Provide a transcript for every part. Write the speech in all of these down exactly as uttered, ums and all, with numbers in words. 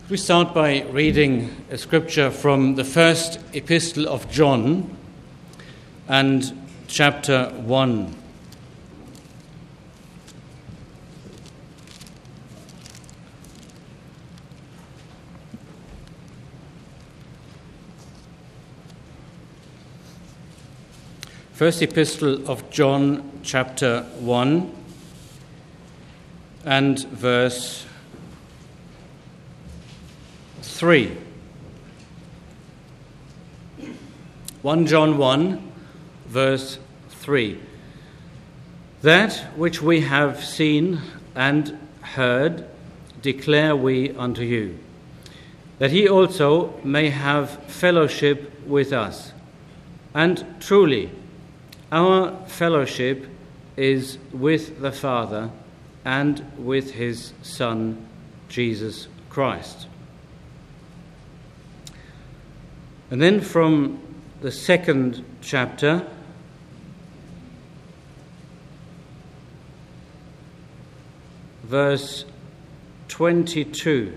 We start by reading a scripture from the first epistle of John and chapter one. First epistle of John, chapter one, and verse three. First John one, verse three. That which we have seen and heard declare we unto you, that he also may have fellowship with us. And truly, our fellowship is with the Father and with his Son, Jesus Christ. And then from the second chapter, verse twenty-two.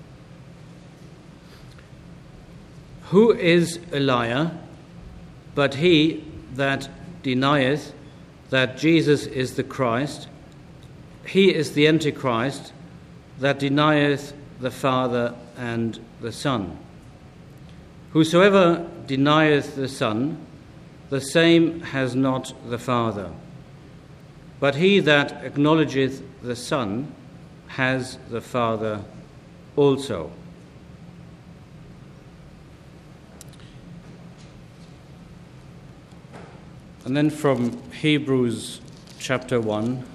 Who is a liar, but he that denieth that Jesus is the Christ? He is the Antichrist that denieth the Father and the Son. Whosoever denieth the Son, the same has not the Father. But he that acknowledgeth the Son has the Father also. And then from Hebrews chapter one.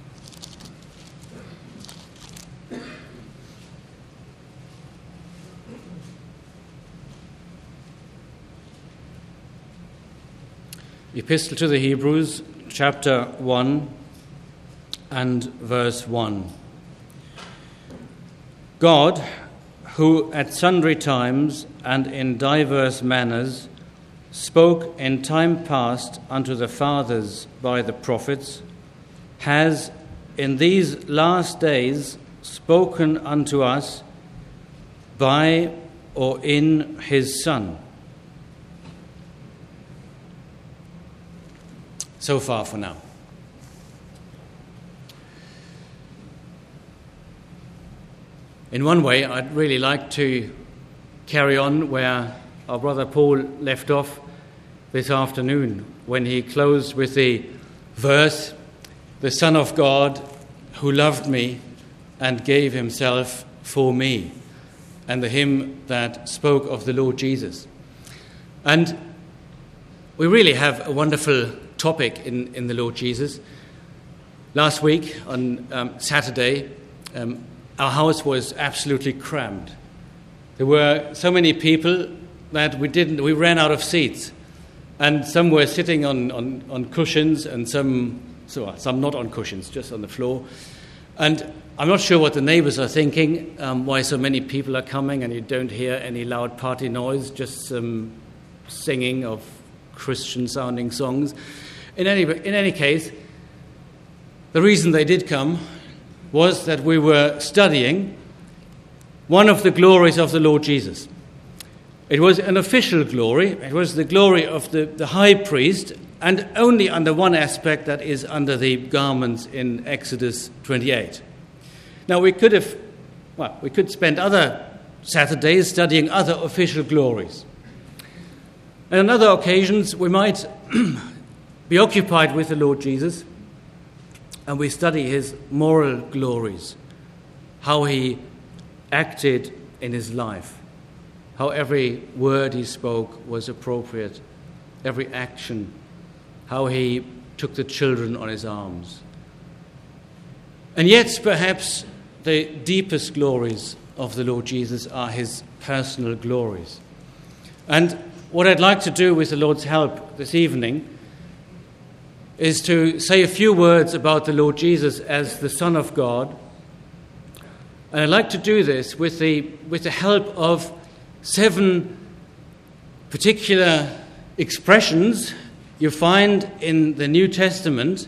Epistle to the Hebrews, chapter one and verse one. God, who at sundry times and in divers manners spoke in time past unto the fathers by the prophets, has in these last days spoken unto us by or in his Son. So far for now. In one way, I'd really like to carry on where our brother Paul left off this afternoon, when he closed with the verse, "The Son of God who loved me and gave himself for me," and the hymn that spoke of the Lord Jesus. And we really have a wonderful topic in, in the Lord Jesus. Last week, on um, Saturday, um, our house was absolutely crammed. There were so many people that we didn't, we ran out of seats. And some were sitting on, on, on cushions and some, so, some not on cushions, just on the floor. And I'm not sure what the neighbors are thinking, um, why so many people are coming and you don't hear any loud party noise, just some singing of Christian-sounding songs. In any, in any case, the reason they did come was that we were studying one of the glories of the Lord Jesus. It was an official glory. It was the glory of the, the high priest, and only under one aspect, that is under the garments in Exodus twenty-eight. Now, we could have, well, we could spend other Saturdays studying other official glories. And on other occasions, we might be occupied with the Lord Jesus, and we study his moral glories, how he acted in his life, how every word he spoke was appropriate, every action, how he took the children on his arms. And yet, perhaps, the deepest glories of the Lord Jesus are his personal glories. And what I'd like to do with the Lord's help this evening is to say a few words about the Lord Jesus as the Son of God. And I'd like to do this with the, with the help of seven particular expressions you find in the New Testament,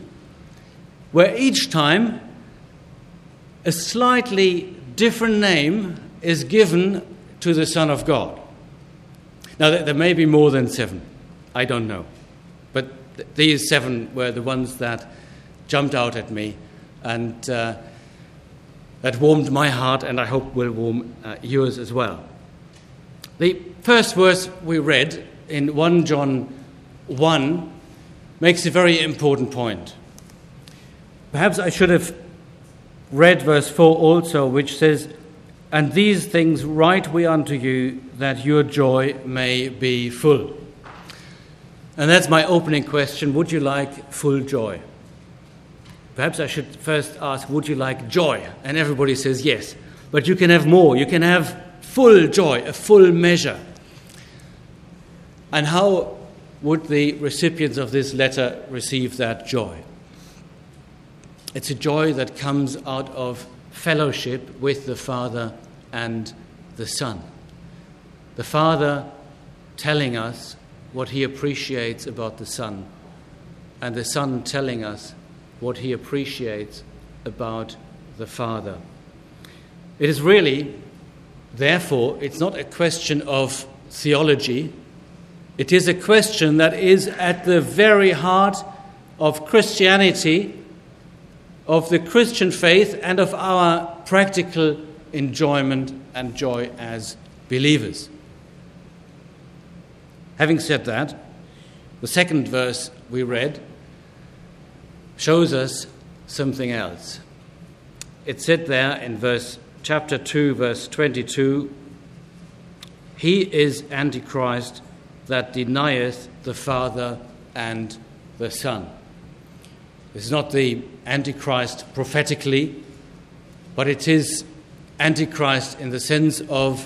where each time a slightly different name is given to the Son of God. Now, there may be more than seven. I don't know. But th- these seven were the ones that jumped out at me and uh, that warmed my heart, and I hope will warm uh, yours as well. The first verse we read in First John one makes a very important point. Perhaps I should have read verse four also, which says, "And these things write we unto you, that your joy may be full." And that's my opening question. Would you like full joy? Perhaps I should first ask, would you like joy? And everybody says yes. But you can have more. You can have full joy, a full measure. And how would the recipients of this letter receive that joy? It's a joy that comes out of fellowship with the Father and the Son. The Father telling us what he appreciates about the Son, and the Son telling us what he appreciates about the Father. It is really, therefore, it's not a question of theology. It is a question that is at the very heart of Christianity, of the Christian faith, and of our practical enjoyment and joy as believers. Having said that, the second verse we read shows us something else. It said there in verse chapter two, verse twenty-two, "He is Antichrist that denieth the Father and the Son." This is not the Antichrist prophetically, but it is Antichrist in the sense of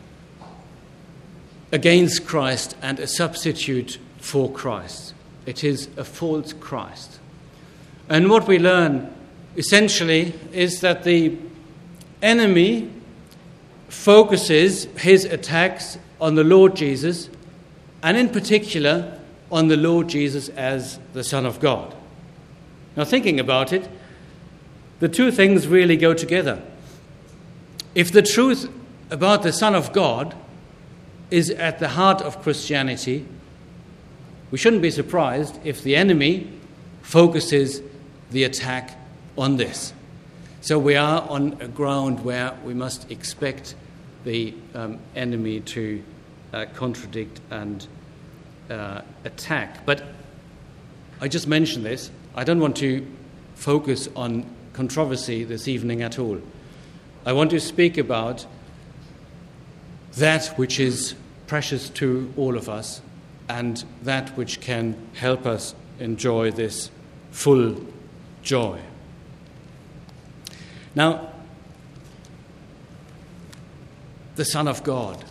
against Christ and a substitute for Christ. It is a false Christ. And what we learn essentially is that the enemy focuses his attacks on the Lord Jesus, and in particular on the Lord Jesus as the Son of God. Now, thinking about it, the two things really go together. If the truth about the Son of God is at the heart of Christianity, we shouldn't be surprised if the enemy focuses the attack on this. So we are on a ground where we must expect the um, enemy to uh, contradict and uh, attack. But I just mentioned this. I don't want to focus on controversy this evening at all. I want to speak about that which is precious to all of us and that which can help us enjoy this full joy. Now, the Son of God.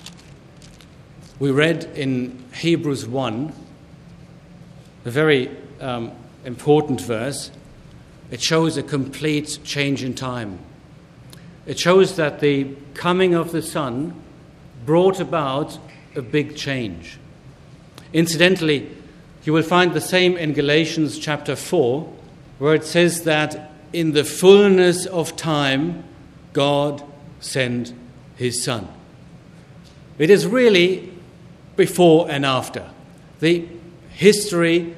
We read in Hebrews one, a very um, important verse. It shows a complete change in time. It shows that the coming of the Son brought about a big change. Incidentally, you will find the same in Galatians chapter four, where it says that in the fullness of time, God sent his Son. It is really before and after. The history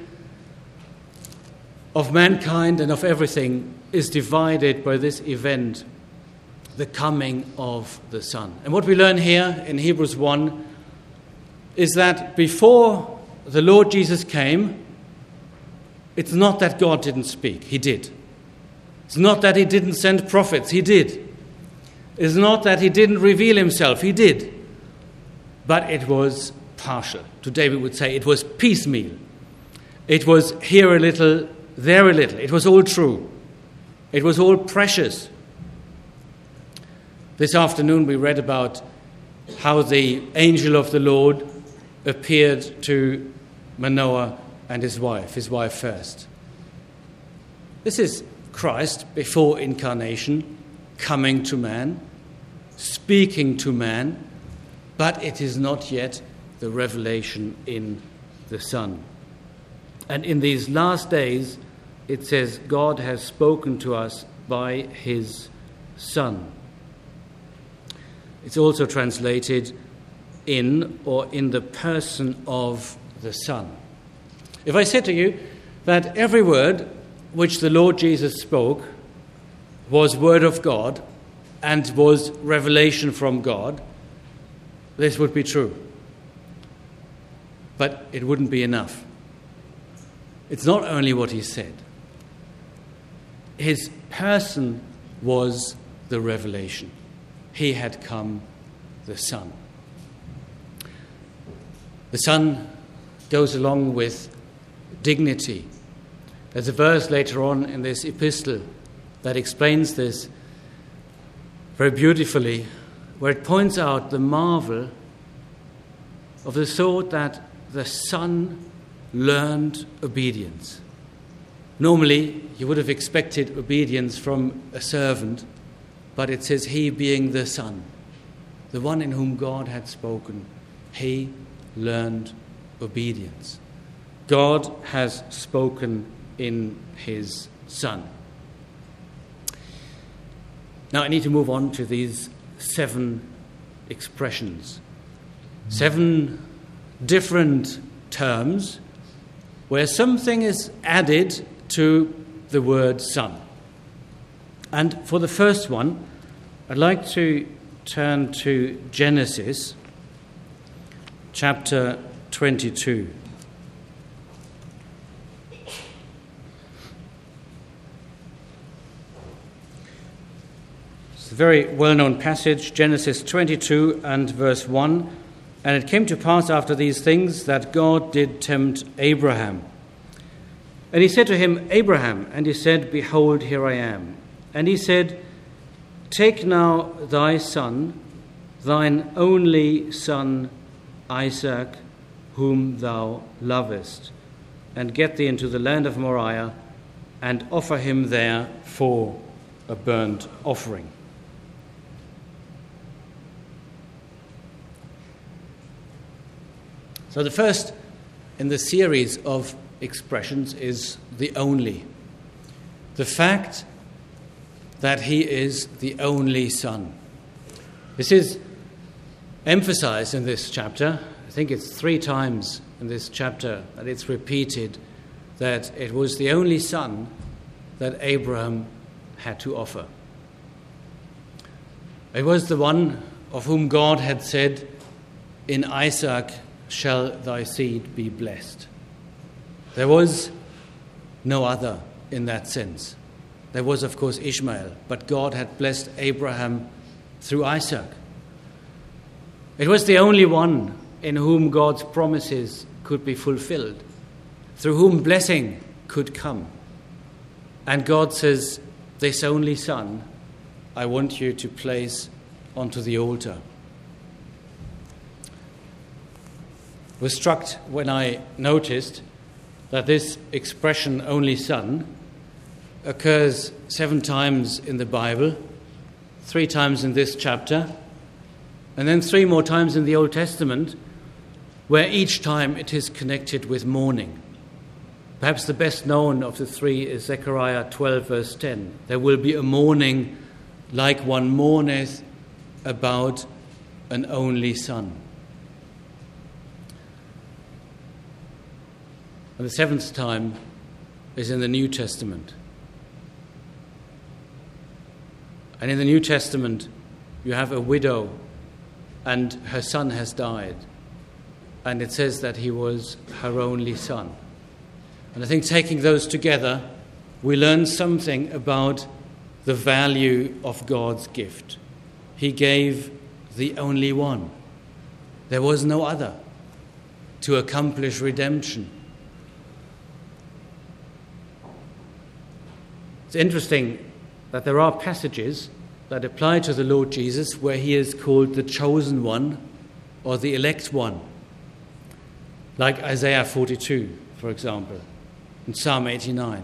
of mankind and of everything is divided by this event, the coming of the Son. And what we learn here in Hebrews one is that before the Lord Jesus came, it's not that God didn't speak. He did. It's not that he didn't send prophets. He did. It's not that he didn't reveal himself. He did. But it was partial. Today we would say it was piecemeal. It was here a little, there a little. It was all true. It was all precious. This afternoon we read about how the angel of the Lord appeared to Manoah and his wife, his wife first. This is Christ before incarnation, coming to man, speaking to man, but it is not yet the revelation in the Son. And in these last days, it says, God has spoken to us by his Son. It's also translated in or in the person of the Son. If I said to you that every word which the Lord Jesus spoke was word of God and was revelation from God, this would be true. But it wouldn't be enough. It's not only what he said. His person was the revelation. He had come, the Son. The Son goes along with dignity. There's a verse later on in this epistle that explains this very beautifully, where it points out the marvel of the thought that the Son learned obedience. Normally, you would have expected obedience from a servant, but it says he being the Son, the one in whom God had spoken, he learned obedience. God has spoken in his Son. Now I need to move on to these seven expressions. Seven different terms where something is added to the word Son. And for the first one, I'd like to turn to Genesis chapter twenty-two. It's a very well-known passage, Genesis twenty-two and verse one. And it came to pass after these things that God did tempt Abraham. And he said to him, Abraham, and he said, Behold, here I am. And he said, Take now thy son, thine only son Isaac, whom thou lovest, and get thee into the land of Moriah, and offer him there for a burnt offering. So the first in the series of expressions is the only. The fact that he is the only son. This is emphasized in this chapter. I think it's three times in this chapter that it's repeated that it was the only son that Abraham had to offer. It was the one of whom God had said, In Isaac shall thy seed be blessed. There was no other in that sense. There was, of course, Ishmael, but God had blessed Abraham through Isaac. It was the only one in whom God's promises could be fulfilled, through whom blessing could come. And God says, this only son, I want you to place onto the altar. I was struck when I noticed that this expression, only son, occurs seven times in the Bible, three times in this chapter, and then three more times in the Old Testament, where each time it is connected with mourning. Perhaps the best known of the three is Zechariah twelve, verse ten. There will be a mourning like one mourneth about an only son. And the seventh time is in the New Testament. And in the New Testament, you have a widow and her son has died. And it says that he was her only son. And I think taking those together, we learn something about the value of God's gift. He gave the only one. There was no other to accomplish redemption. It's interesting that there are passages that apply to the Lord Jesus where he is called the chosen one or the elect one, like Isaiah forty-two, for example, and Psalm eighty-nine.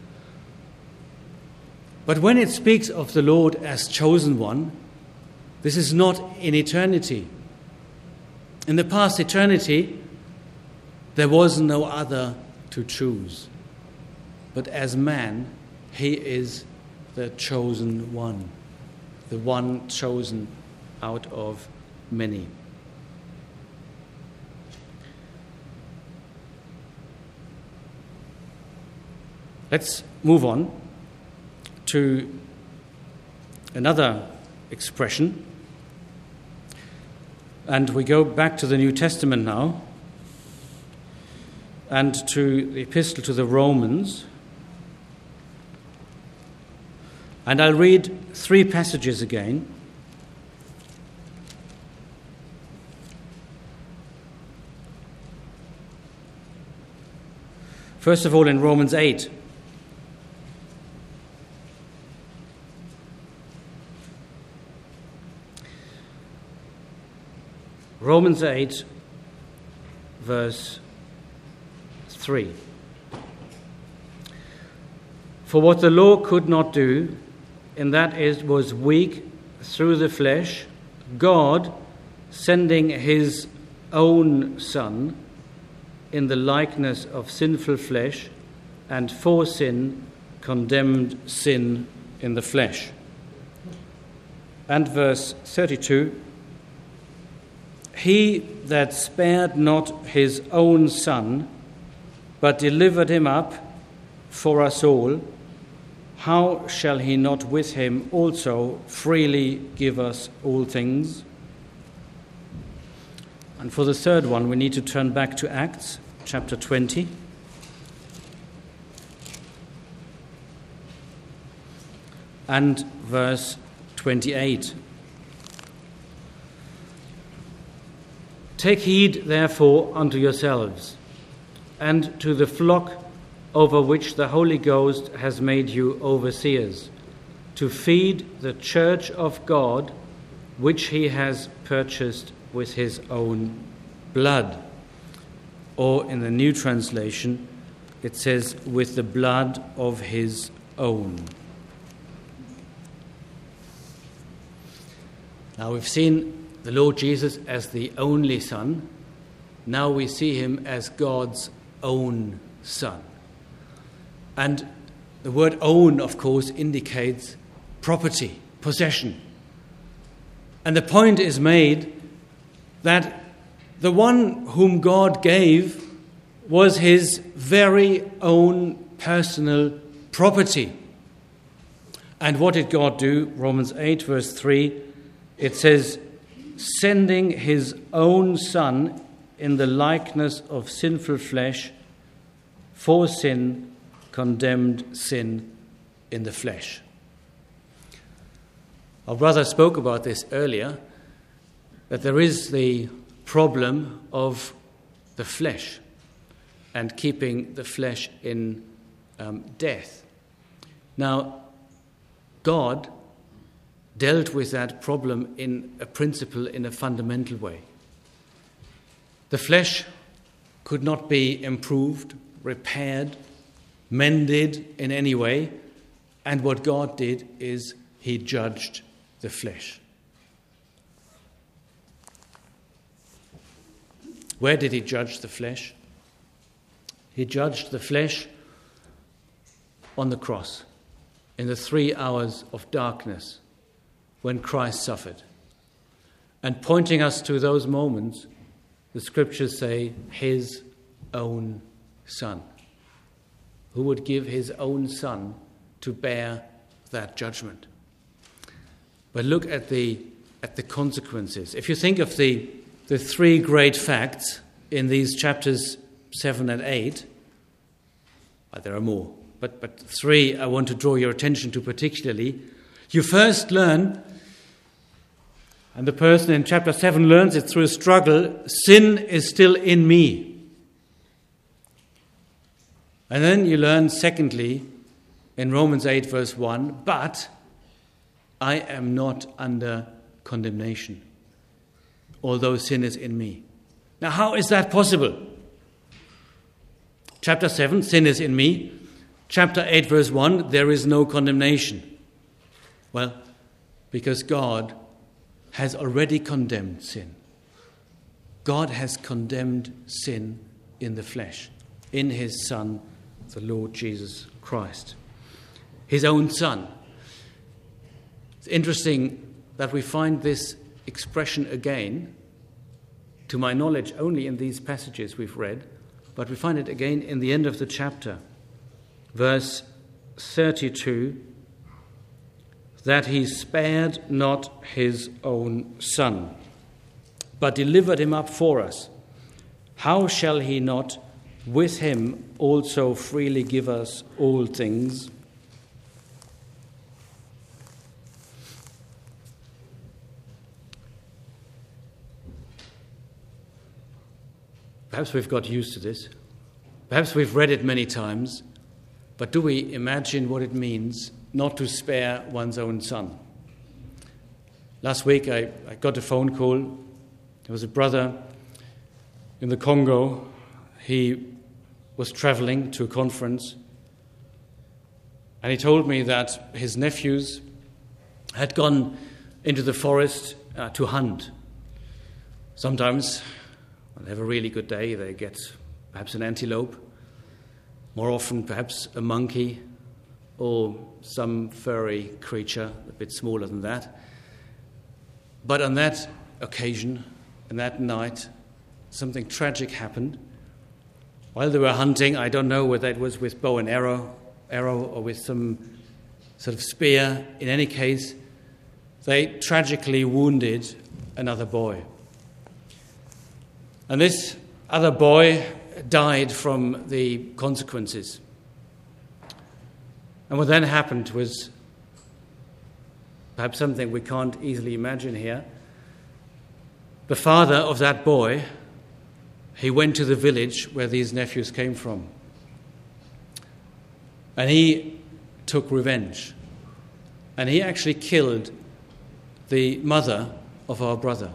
But when it speaks of the Lord as chosen one, this is not in eternity. In the past eternity, there was no other to choose. But as man, he is the chosen one, the one chosen out of many. Let's move on to another expression. And we go back to the New Testament now and to the epistle to the Romans. And I'll read three passages again. First of all, in Romans eight. Romans eight, verse three. For what the law could not do, in that it was weak through the flesh, God, sending his own Son in the likeness of sinful flesh, and for sin, condemned sin in the flesh. And verse thirty-two. He that spared not his own Son, but delivered him up for us all, how shall he not with him also freely give us all things? And for the third one, we need to turn back to Acts chapter twenty. And verse twenty-eight. Take heed, therefore, unto yourselves, and to the flock over which the Holy Ghost has made you overseers, to feed the church of God, which he has purchased with his own blood. Or in the New Translation, it says, with the blood of his own. Now we've seen the Lord Jesus as the only Son. Now we see him as God's own Son. And the word own, of course, indicates property, possession. And the point is made that the one whom God gave was his very own personal property. And what did God do? Romans eight, verse three, it says, sending his own Son in the likeness of sinful flesh, for sin, condemned sin in the flesh. Our brother spoke about this earlier, that there is the problem of the flesh and keeping the flesh in um, death. Now, God dealt with that problem in a principle, in a fundamental way. The flesh could not be improved, repaired, mended in any way, and what God did is he judged the flesh. Where did he judge the flesh? He judged the flesh on the cross, in the three hours of darkness when Christ suffered. And pointing us to those moments, the scriptures say, his own Son, who would give his own Son to bear that judgment. But look at the at the consequences. If you think of the, the three great facts in these chapters seven and eight, well, there are more, but, but three I want to draw your attention to particularly. You first learn, and the person in chapter seven learns it through a struggle, sin is still in me. And then you learn, secondly, in Romans eight, verse one, but I am not under condemnation, although sin is in me. Now, how is that possible? Chapter seven, sin is in me. Chapter eight, verse one, there is no condemnation. Well, because God has already condemned sin. God has condemned sin in the flesh, in his Son, the Lord Jesus Christ. His own Son. It's interesting that we find this expression again, to my knowledge only in these passages we've read, but we find it again in the end of the chapter, verse thirty-two, that he spared not his own son, but delivered him up for us. How shall he not with him also freely give us all things? Perhaps we've got used to this. Perhaps we've read it many times. But do we imagine what it means not to spare one's own son? Last week I, I got a phone call. There was a brother in the Congo. He was traveling to a conference. And he told me that his nephews had gone into the forest uh, to hunt. Sometimes, when they have a really good day, they get perhaps an antelope. More often, perhaps a monkey or some furry creature, a bit smaller than that. But on that occasion, on that night, something tragic happened. While they were hunting, I don't know whether it was with bow and arrow, arrow or with some sort of spear. In any case, they tragically wounded another boy. And this other boy died from the consequences. And what then happened was perhaps something we can't easily imagine here. The father of that boy, he went to the village where these nephews came from. And he took revenge. And he actually killed the mother of our brother.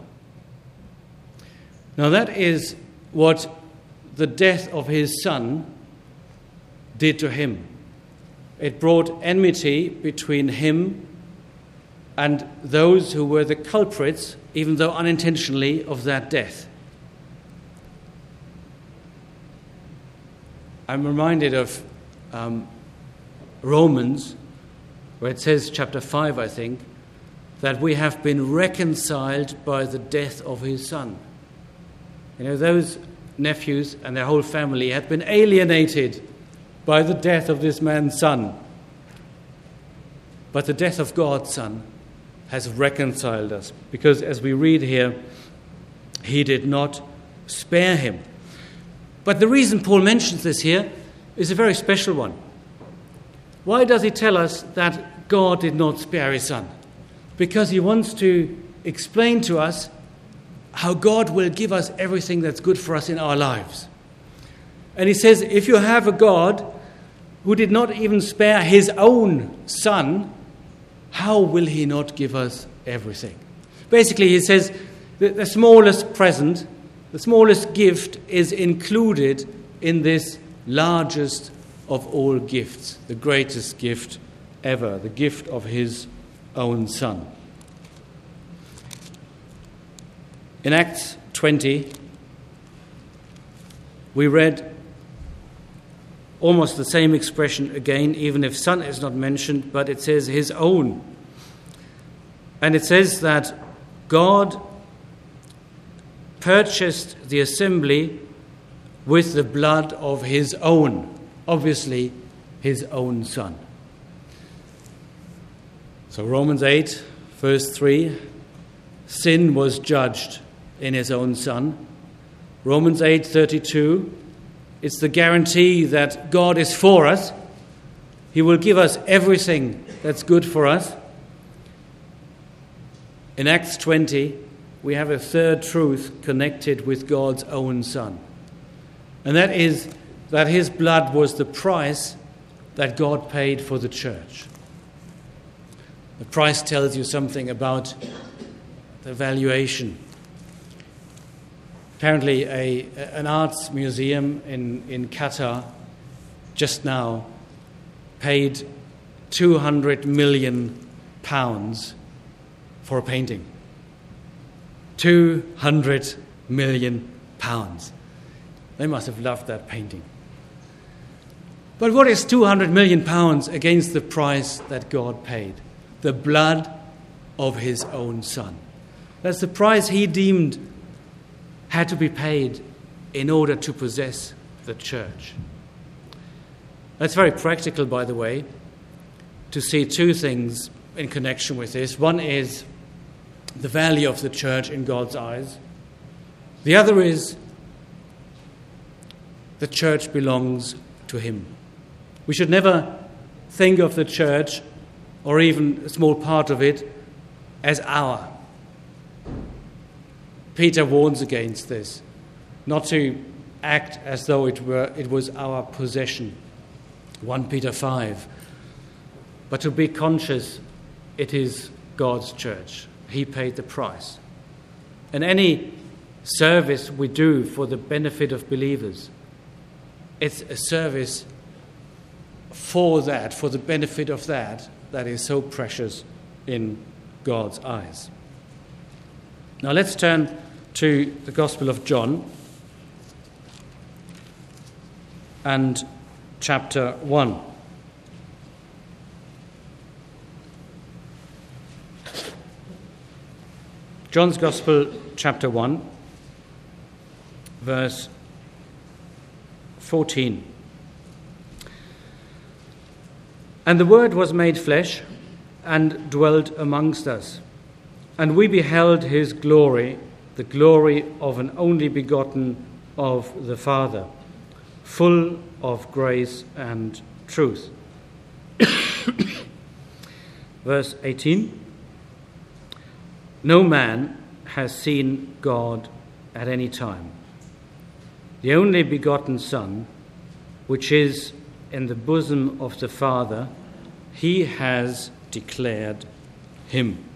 Now that is what the death of his son did to him. It brought enmity between him and those who were the culprits, even though unintentionally, of that death. I'm reminded of um, Romans, where it says, chapter five, I think, that we have been reconciled by the death of his son. You know, those nephews and their whole family had been alienated by the death of this man's son. But the death of God's son has reconciled us, because as we read here, he did not spare him. But the reason Paul mentions this here is a very special one. Why does he tell us that God did not spare his son? Because he wants to explain to us how God will give us everything that's good for us in our lives. And he says, if you have a God who did not even spare his own son, how will he not give us everything? Basically, he says that the smallest present, the smallest gift is included in this largest of all gifts, the greatest gift ever, the gift of his own son. In Acts twenty, we read almost the same expression again, even if son is not mentioned, but it says his own. And it says that God purchased the assembly with the blood of his own, obviously his own son. So Romans eight, verse three, sin was judged in his own son. Romans eight thirty-two, it's the guarantee that God is for us. He will give us everything that's good for us. In Acts twenty, we have a third truth connected with God's own son. And that is that his blood was the price that God paid for the church. The price tells you something about the valuation. Apparently, a, an arts museum in, in Qatar just now paid two hundred million pounds for a painting. two hundred million pounds. They must have loved that painting. But what is two hundred million pounds against the price that God paid? The blood of his own son. That's the price he deemed had to be paid in order to possess the church. That's very practical, by the way, to see two things in connection with this. One is the value of the church in God's eyes. The other is the church belongs to him. We should never think of the church, or even a small part of it, as our. Peter warns against this, not to act as though it were it was our possession, First Peter five, but to be conscious it is God's church. He paid the price. And any service we do for the benefit of believers, it's a service for that, for the benefit of that, that is so precious in God's eyes. Now let's turn to the Gospel of John and chapter one. John's Gospel, chapter one, verse fourteen. And the Word was made flesh and dwelt amongst us, and we beheld his glory, the glory of an only begotten of the Father, full of grace and truth. Verse eighteen. No man has seen God at any time. The only begotten Son, which is in the bosom of the Father, he has declared him.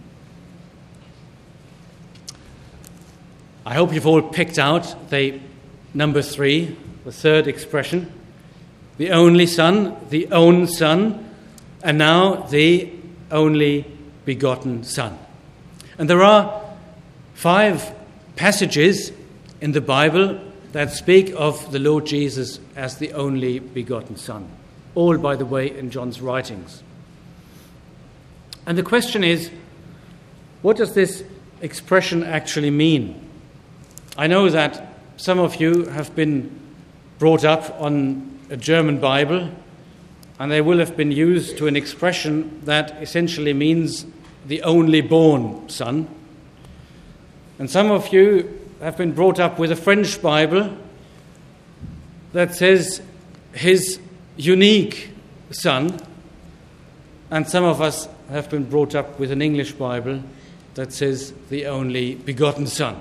I hope you've all picked out the number three, the third expression. The only Son, the own Son, and now the only begotten Son. And there are five passages in the Bible that speak of the Lord Jesus as the only begotten Son. All, by the way, in John's writings. And the question is, what does this expression actually mean? I know that some of you have been brought up on a German Bible, and they will have been used to an expression that essentially means the only born Son. And some of you have been brought up with a French Bible that says his unique Son, and some of us have been brought up with an English Bible that says the only begotten Son.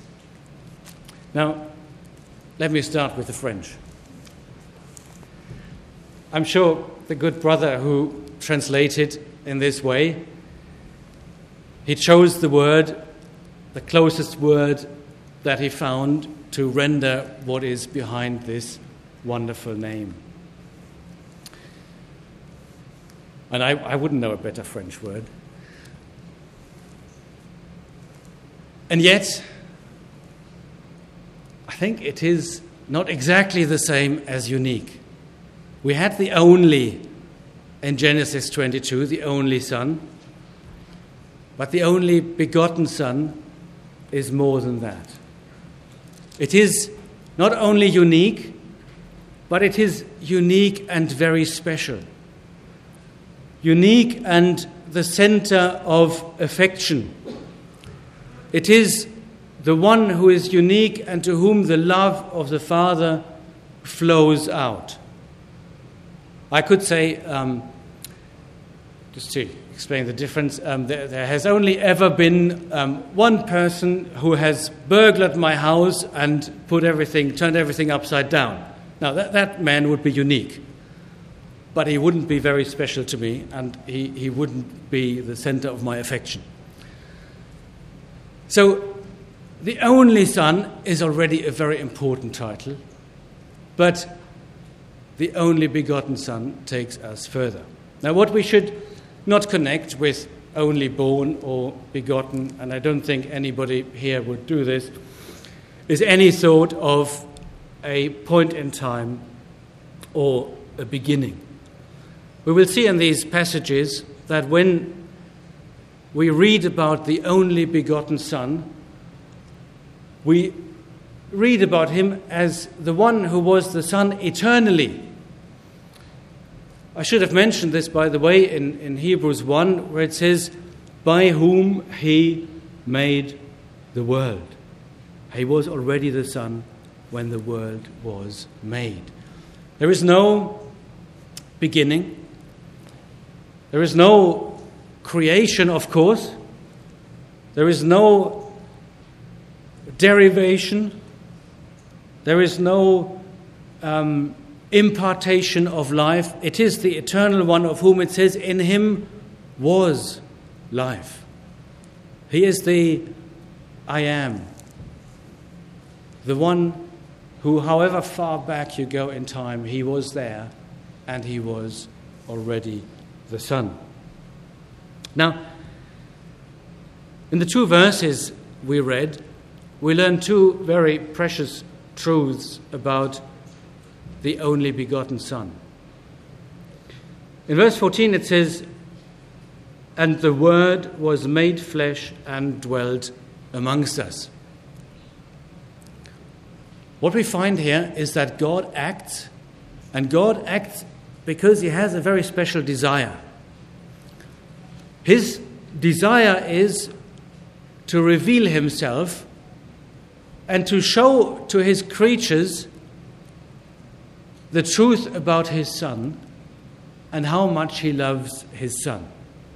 Now, let me start with the French. I'm sure the good brother who translated in this way, he chose the word, the closest word that he found to render what is behind this wonderful name. And I, I wouldn't know a better French word. And yet, I think it is not exactly the same as unique. We had the only in Genesis twenty-two, the only Son. But the only begotten Son is more than that. It is not only unique, but it is unique and very special. Unique and the center of affection. It is the one who is unique and to whom the love of the Father flows out. I could say, um, just to explain the difference, um, there, there has only ever been um, one person who has burglared my house and put everything, turned everything upside down. Now, that, that man would be unique, but he wouldn't be very special to me, and he, he wouldn't be the center of my affection. So, the only Son is already a very important title, but the only begotten Son takes us further. Now, what we should not connect with only born or begotten, and I don't think anybody here would do this, is any thought of a point in time or a beginning. We will see in these passages that when we read about the only begotten Son, we read about him as the one who was the Son eternally. I should have mentioned this, by the way, in, in Hebrews one, where it says, by whom he made the world. He was already the Son when the world was made. There is no beginning. There is no creation, of course. There is no derivation. There is no um, impartation of life. It is the eternal one of whom it says, in him was life. He is the I am. The one who, however far back you go in time, he was there and he was already the Son. Now, in the two verses we read, we learn two very precious truths about the only begotten Son. In verse fourteen it says, and the Word was made flesh and dwelt amongst us. What we find here is that God acts, and God acts because he has a very special desire. His desire is to reveal himself and to show to his creatures the truth about his Son and how much he loves his Son.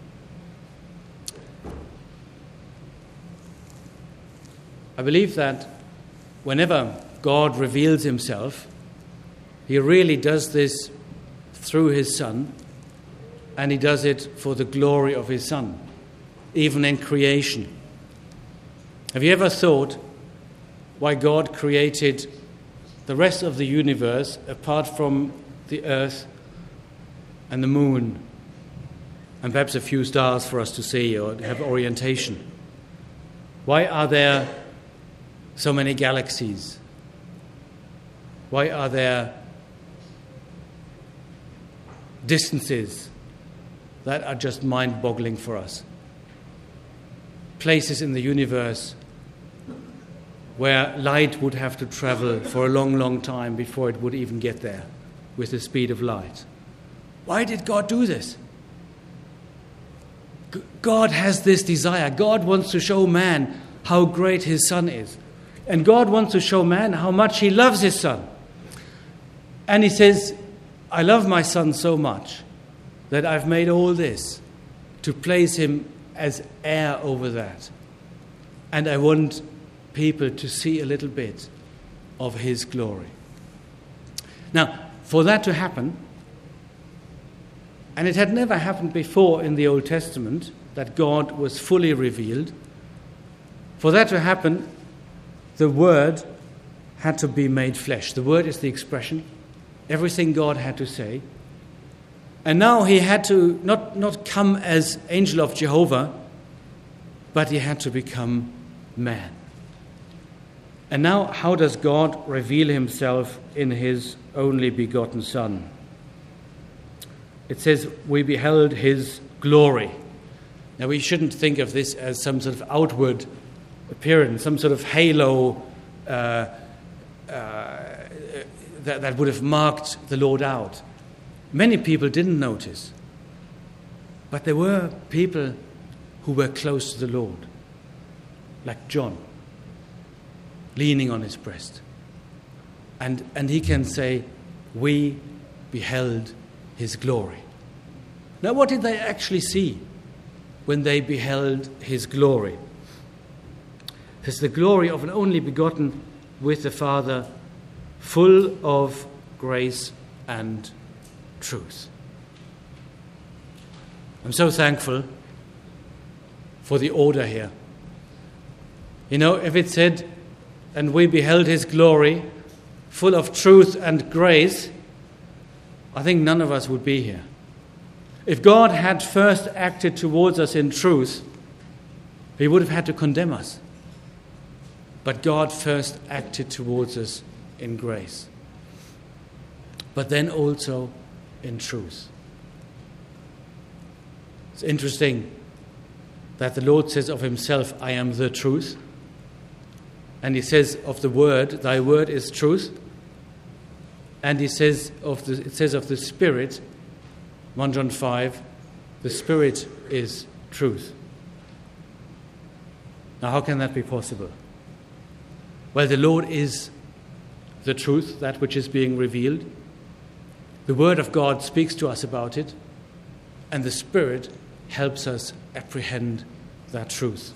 I believe that whenever God reveals himself, he really does this through his Son, and he does it for the glory of his Son, even in creation. Have you ever thought why God created the rest of the universe apart from the earth and the moon and perhaps a few stars for us to see or have orientation? Why are there so many galaxies? Why are there distances that are just mind-boggling for us? Places in the universe where light would have to travel for a long, long time before it would even get there with the speed of light. Why did God do this? G- God has this desire. God wants to show man how great his Son is. And God wants to show man how much he loves his Son. And he says, I love my Son so much that I've made all this to place him as heir over that. And I want people to see a little bit of his glory. Now, for that to happen, and it had never happened before in the Old Testament, that God was fully revealed, for that to happen, the Word had to be made flesh. The Word is the expression, everything God had to say. And now he had to not, not come as angel of Jehovah, but he had to become man. And now, how does God reveal himself in his only begotten Son? It says, we beheld his glory. Now, we shouldn't think of this as some sort of outward appearance, some sort of halo uh, uh, that, that would have marked the Lord out. Many people didn't notice, but there were people who were close to the Lord, like John, leaning on his breast. And, and he can say, we beheld his glory. Now, what did they actually see when they beheld his glory? It is the glory of an only begotten with the Father, full of grace and truth. I'm so thankful for the order here. You know, if it said, and we beheld his glory, full of truth and grace, I think none of us would be here. If God had first acted towards us in truth, he would have had to condemn us. But God first acted towards us in grace, but then also in truth. It's interesting that the Lord says of himself, I am the truth. And he says of the word, thy word is truth. And he says of the, it says of the Spirit, First John five, the Spirit is truth. Now, how can that be possible? Well, the Lord is the truth, that which is being revealed. The Word of God speaks to us about it, and the Spirit helps us apprehend that truth.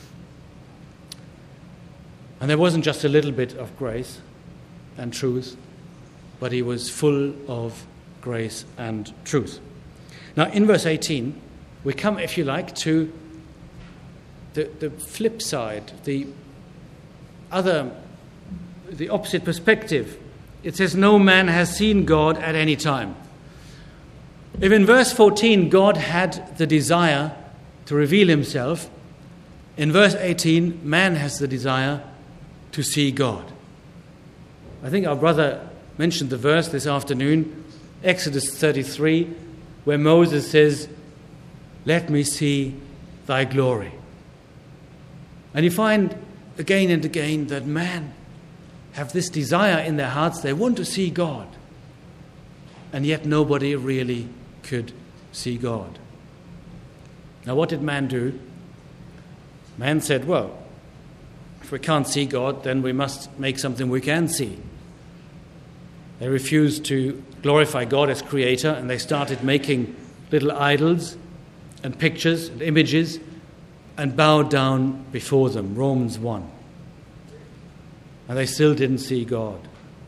And there wasn't just a little bit of grace and truth, but he was full of grace and truth. Now, in verse eighteen, we come, if you like, to the, the flip side, the other, the opposite perspective. It says, no man has seen God at any time. If in verse fourteen God had the desire to reveal himself, in verse eighteen man has the desire to see God. I think our brother mentioned the verse this afternoon, Exodus thirty-three, where Moses says, let me see thy glory. And you find again and again that man have this desire in their hearts, they want to see God. And yet nobody really could see God. Now what did man do? Man said, well, if we can't see God, then we must make something we can see. They refused to glorify God as creator, and they started making little idols and pictures and images and bowed down before them, Romans one. And they still didn't see God.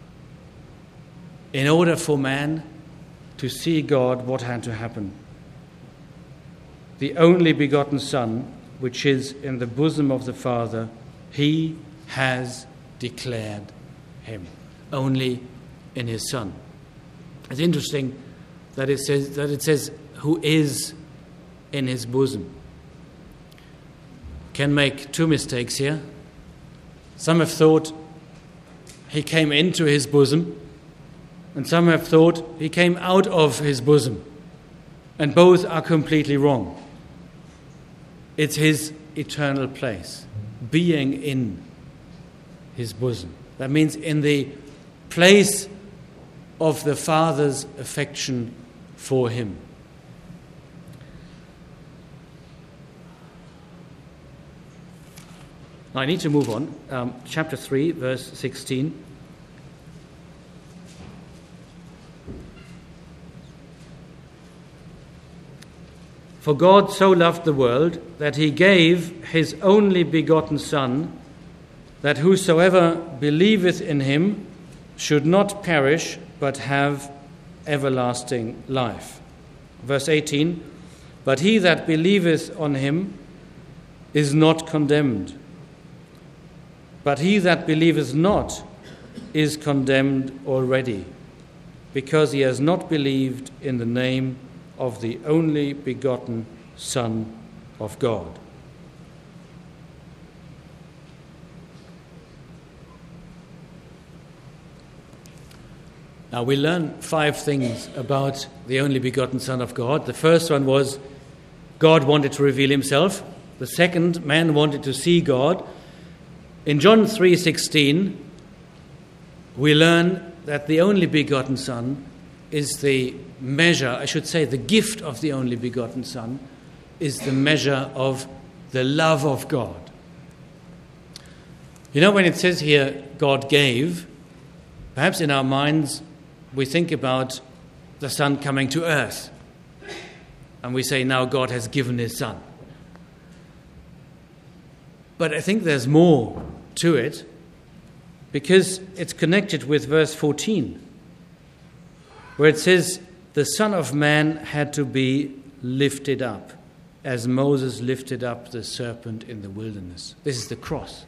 In order for man to see God, what had to happen? The only begotten Son, which is in the bosom of the Father, he has declared him. Only in his Son. It's interesting that it says that it says who is in his bosom. Can make two mistakes here. Some have thought he came into his bosom, and some have thought he came out of his bosom. And both are completely wrong. It's his eternal place, being in his bosom. That means in the place of the Father's affection for him. Now I need to move on. Um, chapter three, verse sixteen. For God so loved the world that he gave his only begotten Son, that whosoever believeth in him should not perish, but have everlasting life. Verse eighteen, but he that believeth on him is not condemned, but he that believeth not is condemned already, because he has not believed in the name of the only begotten Son of God. Now we learn five things about the only begotten Son of God. The first one was God wanted to reveal himself. The second, man wanted to see God. In John three sixteen, we learn that the only begotten Son is the measure, I should say the gift of the only begotten Son is the measure of the love of God. You know, when it says here, God gave, perhaps in our minds we think about the Son coming to earth. And we say, now God has given his Son. But I think there's more to it, because it's connected with verse fourteen, where it says, the Son of Man had to be lifted up, as Moses lifted up the serpent in the wilderness. This is the cross.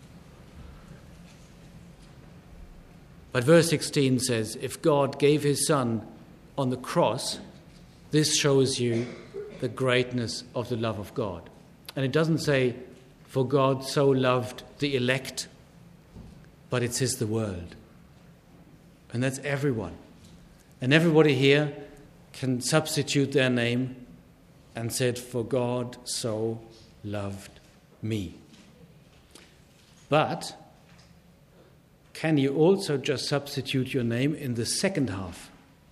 But verse sixteen says, if God gave his Son on the cross, this shows you the greatness of the love of God. And it doesn't say, for God so loved the elect, but it says the world. And that's everyone. And everybody here can substitute their name and said, for God so loved me. But can you also just substitute your name in the second half?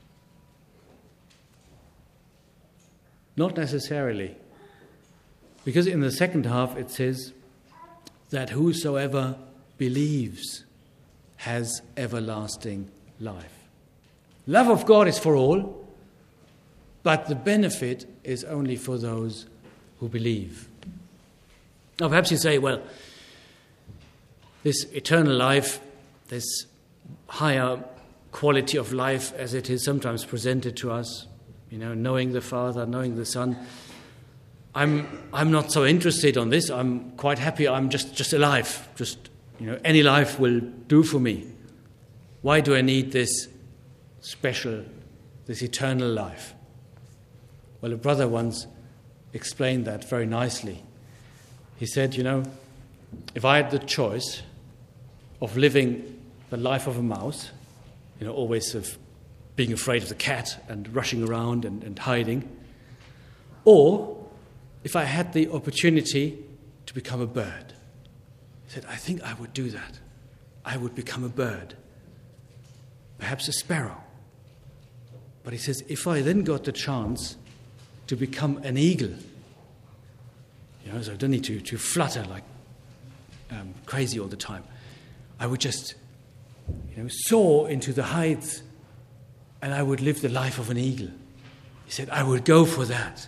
Not necessarily. Because in the second half it says that whosoever believes has everlasting life. Love of God is for all, but the benefit is only for those who believe. Now perhaps you say, well, this eternal life, this higher quality of life as it is sometimes presented to us, you know, knowing the Father, knowing the Son, I'm I'm not so interested on this. I'm quite happy I'm just, just alive. Just, you know, any life will do for me. Why do I need this special, this eternal life? Well, a brother once explained that very nicely. He said, you know, if I had the choice of living the life of a mouse, you know, always sort of being afraid of the cat and rushing around and, and hiding, or if I had the opportunity to become a bird, he said, I think I would do that. I would become a bird, perhaps a sparrow. But he says, if I then got the chance to become an eagle, you know, so I don't need to, to flutter like um, crazy all the time. I would just, you know, soar into the heights and I would live the life of an eagle. He said, I would go for that.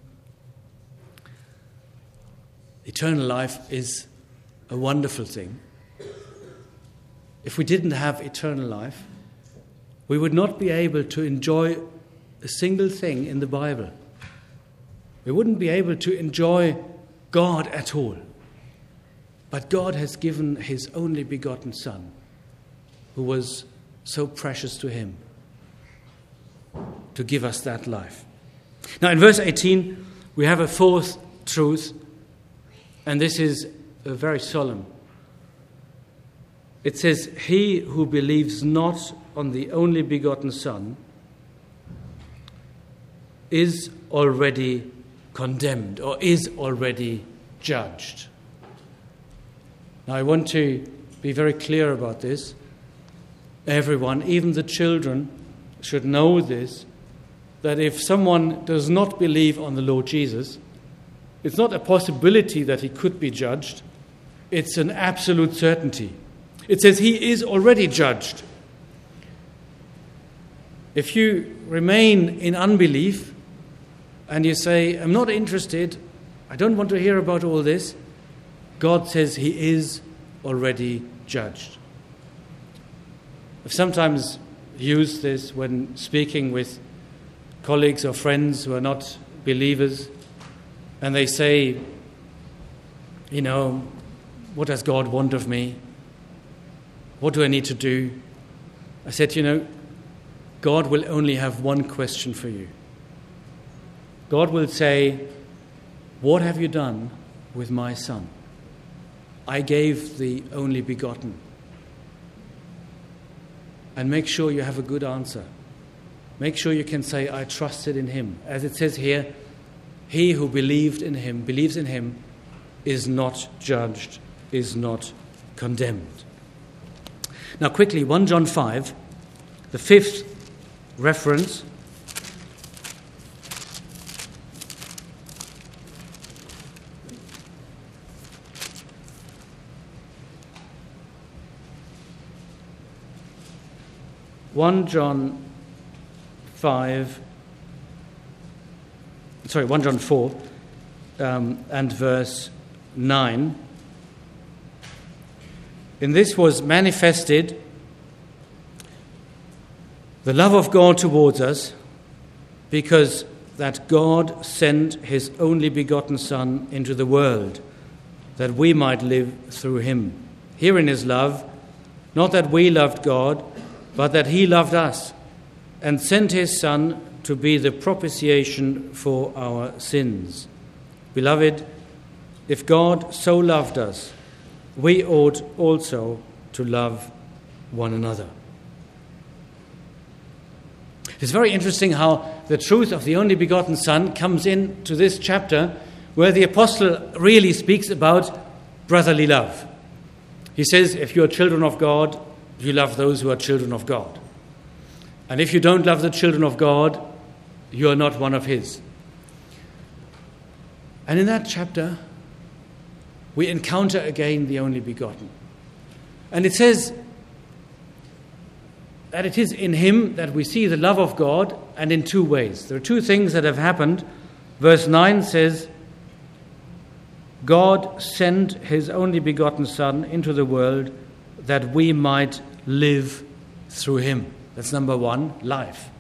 Eternal life is a wonderful thing. If we didn't have eternal life, we would not be able to enjoy a single thing in the Bible. We wouldn't be able to enjoy God at all. But God has given his only begotten Son, who was so precious to him, to give us that life. Now in verse eighteen, we have a fourth truth, and this is uh, very solemn. It says, he who believes not on the only begotten Son is already condemned or is already judged. Now I want to be very clear about this. Everyone, even the children, should know this, that if someone does not believe on the Lord Jesus, it's not a possibility that he could be judged. It's an absolute certainty. It says he is already judged. If you remain in unbelief and you say, I'm not interested, I don't want to hear about all this, God says he is already judged. I've sometimes used this when speaking with colleagues or friends who are not believers, and they say, you know, what does God want of me? What do I need to do? I said, you know, God will only have one question for you. God will say, what have you done with my Son? I gave the only begotten. And make sure you have a good answer. Make sure you can say, I trusted in him. As it says here, he who believed in him, believes in him, is not judged, is not condemned. Now quickly, First John five, the fifth reference. First John five, sorry, First John four, um, and verse nine. In this was manifested the love of God towards us, because that God sent his only begotten Son into the world, that we might live through him. Herein is love, not that we loved God, but that he loved us, and sent his Son to be the propitiation for our sins. Beloved, if God so loved us, we ought also to love one another. It's very interesting how the truth of the only begotten Son comes into this chapter where the apostle really speaks about brotherly love. He says, if you are children of God, you love those who are children of God. And if you don't love the children of God, you are not one of his. And in that chapter, we encounter again the only begotten. And it says that it is in him that we see the love of God, and in two ways. There are two things that have happened. Verse nine says, God sent his only begotten Son into the world that we might live through him. That's number one, life.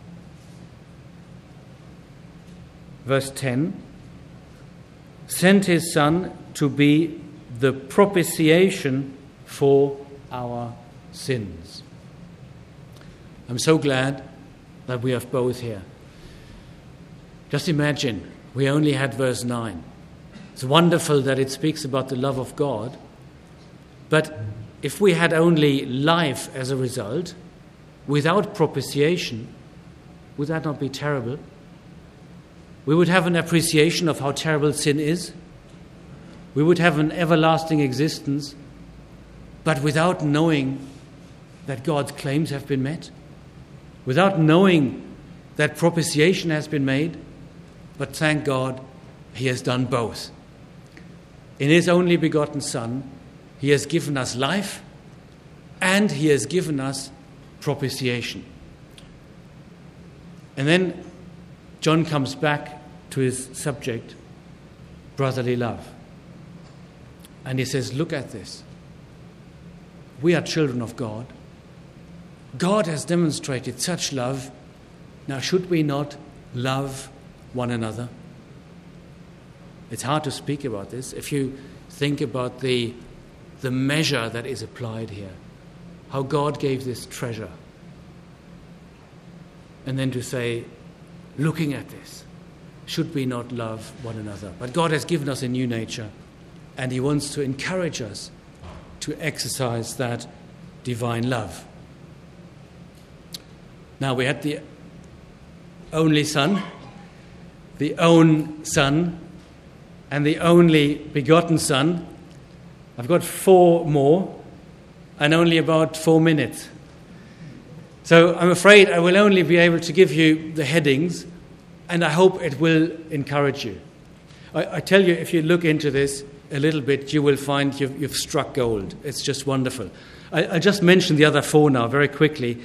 Verse ten, sent his Son to be the propitiation for our sins. I'm so glad that we have both here. Just imagine, we only had verse nine. It's wonderful that it speaks about the love of God, but if we had only life as a result, without propitiation, would that not be terrible? We would have an appreciation of how terrible sin is. We would have an everlasting existence, but without knowing that God's claims have been met, without knowing that propitiation has been made. But thank God, he has done both. In his only begotten Son, he has given us life, and he has given us propitiation. And then John comes back to his subject, brotherly love. And he says, look at this. We are children of God. God has demonstrated such love. Now, should we not love one another? It's hard to speak about this if you think about the, the measure that is applied here. How God gave this treasure. And then to say, looking at this, should we not love one another? But God has given us a new nature, and he wants to encourage us to exercise that divine love. Now, we had the only Son, the own Son, and the only begotten Son. I've got four more, and only about four minutes. So I'm afraid I will only be able to give you the headings, and I hope it will encourage you. I, I tell you, if you look into this a little bit, you will find you've, you've struck gold. It's just wonderful. I, I just mentioned the other four now very quickly.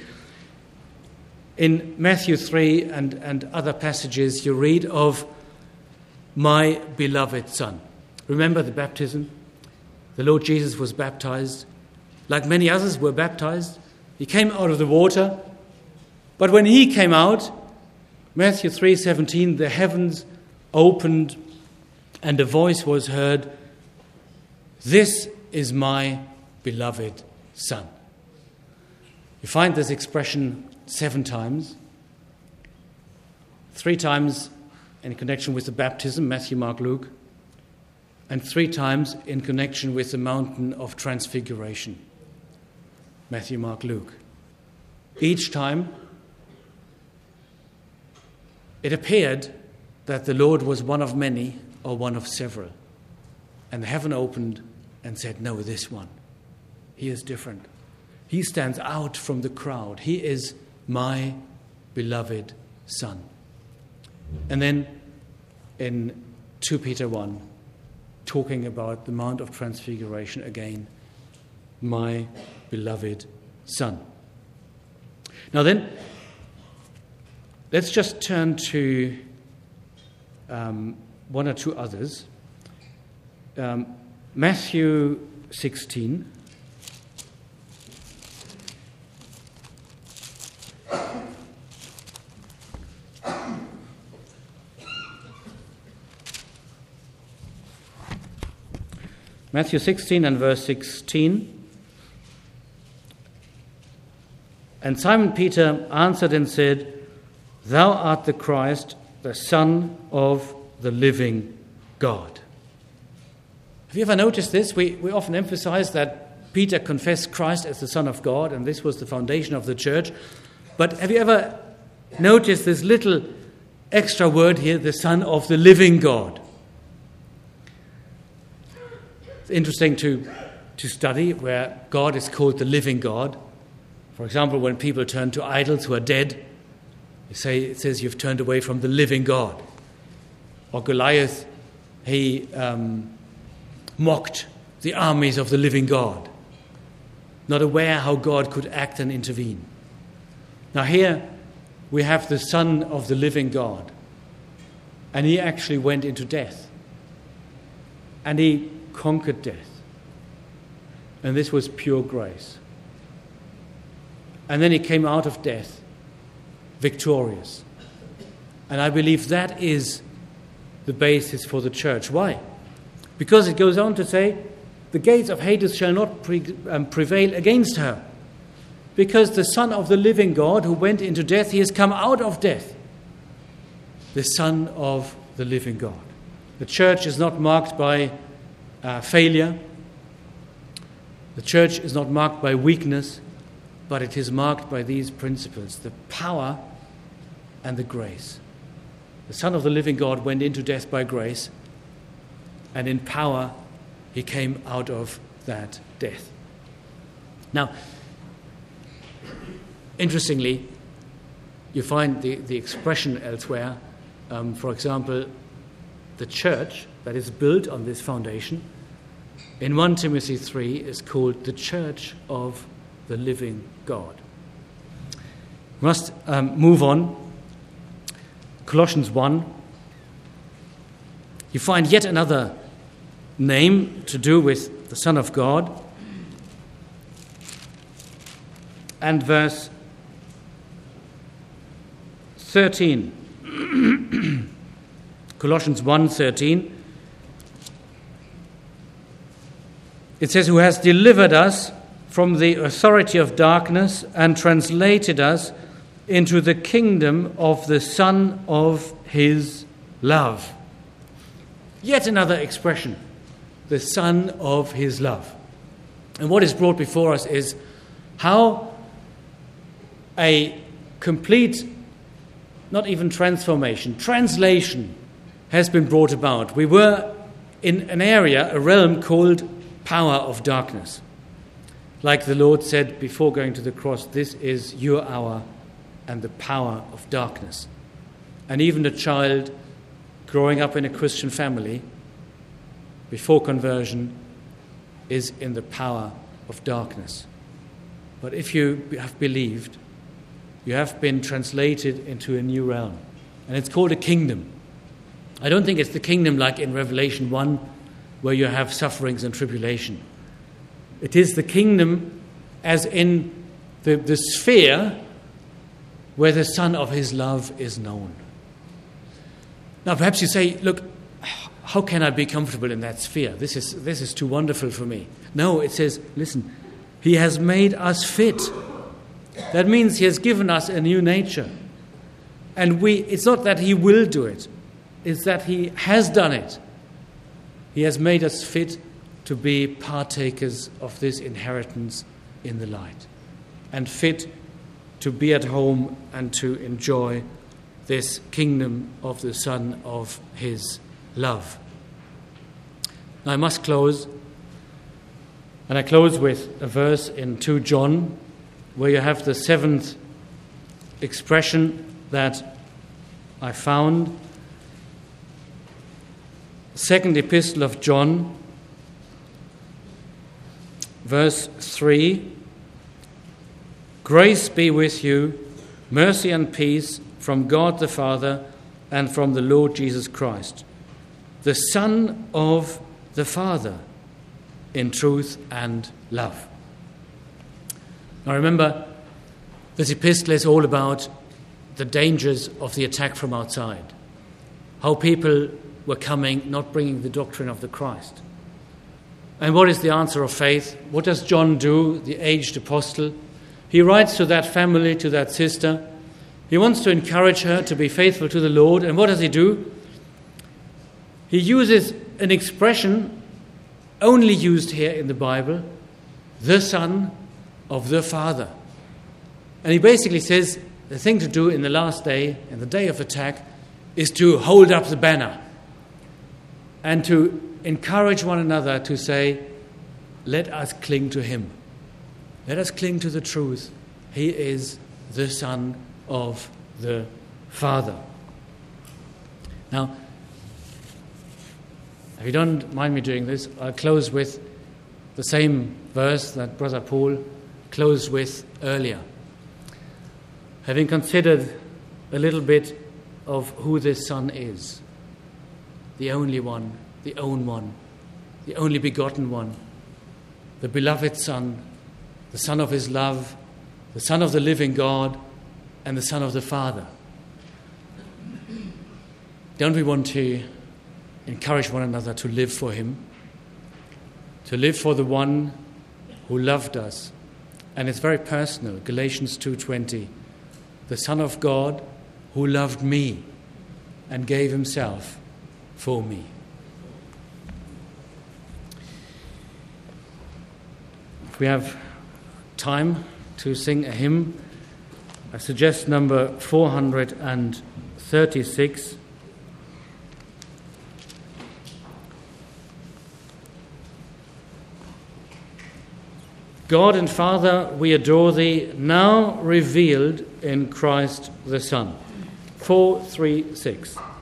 In Matthew three and, and other passages, you read of my beloved Son. Remember the baptism? The Lord Jesus was baptized. Like many others were baptized. He came out of the water. But when he came out, Matthew three seventeen, the heavens opened and a voice was heard, "This is my beloved Son." You find this expression seven times. Three times in connection with the baptism, Matthew, Mark, Luke, and three times in connection with the mountain of transfiguration, Matthew, Mark, Luke. Each time it appeared that the Lord was one of many or one of several. And heaven opened and said, no, this one, he is different. He stands out from the crowd. He is my beloved Son. And then in Second Peter one, talking about the Mount of Transfiguration again, my beloved Son. Now then, let's just turn to um, one or two others. Um, Matthew sixteen. Matthew sixteen and verse sixteen. And Simon Peter answered and said, "Thou art the Christ, the Son of the living God." Have you ever noticed this? We, we often emphasize that Peter confessed Christ as the Son of God, and this was the foundation of the church. But have you ever noticed this little extra word here, the Son of the living God? It's interesting to, to study where God is called the living God. For example, when people turn to idols who are dead, you say, it says you've turned away from the living God. Or Goliath, he um, mocked the armies of the living God, not aware how God could act and intervene. Now here we have the Son of the living God, and he actually went into death, and he conquered death, and this was pure grace. And then he came out of death victorious, and I believe that is the basis for the church. Why? Because it goes on to say, the gates of Hades shall not pre- um, prevail against her. Because the Son of the living God who went into death, he has come out of death. The Son of the living God. The church is not marked by uh, failure. The church is not marked by weakness, but it is marked by these principles, the power and the grace. The Son of the living God went into death by grace, and in power he came out of that death. Now, interestingly, you find the, the expression elsewhere. Um, for example, the church that is built on this foundation in First Timothy three is called the Church of the Living God. We must um, move on. Colossians one. You find yet another name to do with the Son of God. And verse thirteen. Colossians one thirteen. It says, who has delivered us from the authority of darkness and translated us into the kingdom of the Son of his love. Yet another expression, the Son of his love. And what is brought before us is how a complete, not even transformation, translation has been brought about. We were in an area, a realm called power of darkness. Like the Lord said before going to the cross, this is your hour and the power of darkness. And even a child growing up in a Christian family before conversion is in the power of darkness. But if you have believed, you have been translated into a new realm. And it's called a kingdom. I don't think it's the kingdom like in Revelation one, where you have sufferings and tribulation. It is the kingdom as in the, the sphere where the Son of his love is known. Now perhaps you say, look, how can I be comfortable in that sphere? This is, this is too wonderful for me. No, it says, listen, he has made us fit. That means he has given us a new nature. And we it's not that he will do it, it's that he has done it. He has made us fit to be partakers of this inheritance in the light, and fit to be at home and to enjoy this kingdom of the Son of his love. Now I must close, and I close with a verse in Second John, where you have the seventh expression that I found. Second epistle of John, verse three. Grace be with you, mercy and peace from God the Father and from the Lord Jesus Christ, the Son of the Father, in truth and love. Now remember, this epistle is all about the dangers of the attack from outside, how people were coming, not bringing the doctrine of the Christ. And what is the answer of faith? What does John do, the aged apostle? He writes to that family, to that sister. He wants to encourage her to be faithful to the Lord. And what does he do? He uses an expression only used here in the Bible, the Son of the Father. And he basically says the thing to do in the last day, in the day of attack, is to hold up the banner and to encourage one another to say, let us cling to him. Let us cling to the truth. He is the Son of the Father. Now, if you don't mind me doing this, I'll close with the same verse that Brother Paul closed with earlier. Having considered a little bit of who this Son is, the only one, the own one, the only begotten one, the beloved Son, the Son of his love, the Son of the living God, and the Son of the Father. Don't we want to encourage one another to live for him, to live for the one who loved us? And it's very personal. Galatians two twenty, the Son of God who loved me and gave himself for me. If we have time to sing a hymn, I suggest number four hundred thirty-six. God and Father, we adore thee, now revealed in Christ the Son. four three six.